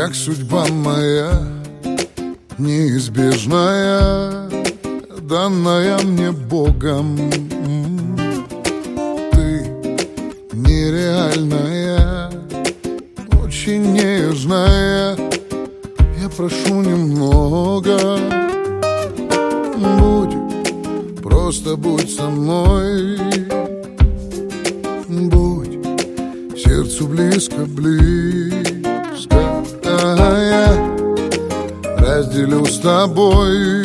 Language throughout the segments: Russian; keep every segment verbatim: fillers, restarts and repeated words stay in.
как судьба моя, неизбежная, данная мне Богом. Ты нереальная, очень нежная. Я прошу немного. Будь, просто будь со мной. Будь сердцу близко, близко. А я разделю с тобой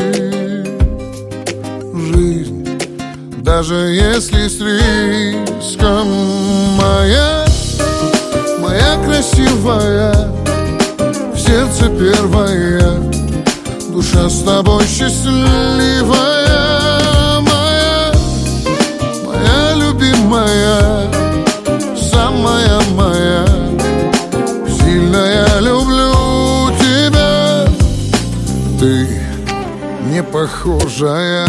жизнь, даже если с риском. Моя, моя красивая, в сердце первая, душа с тобой счастливая. Моя, моя любимая, самая моя, сильно я люблю тебя. Ты не похожая,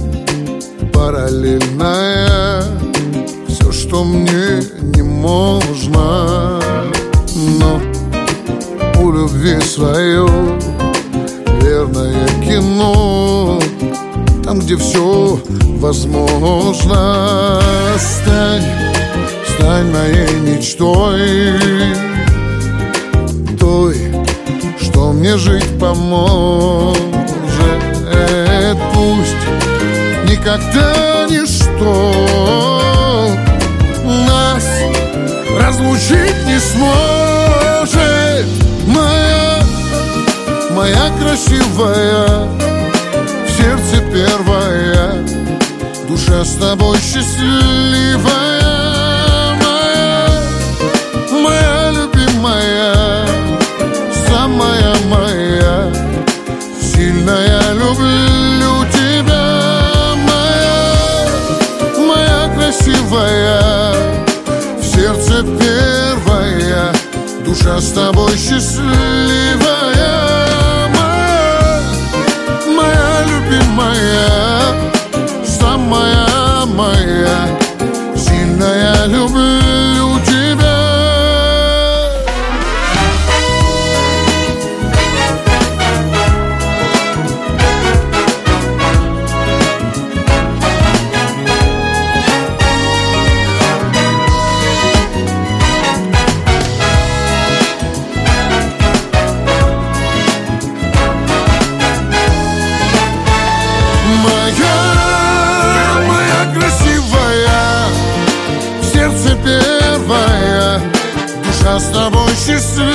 параллельная, все, что мне не можно. Но у любви свое верное кино, там, где все возможно. Стань, стань моей мечтой, той, что мне жить поможет. Пусть никогда ничто нас разлучить не сможет. Моя, моя красивая, в сердце первая, душа с тобой счастливая. Моя, моя любимая, самая моя, сильно я люблю тебя. Красивая, в сердце первая, душа с тобой счастливая. Моя, моя любимая, самая моя, сильно я люблю тебя. С тобой счастливая.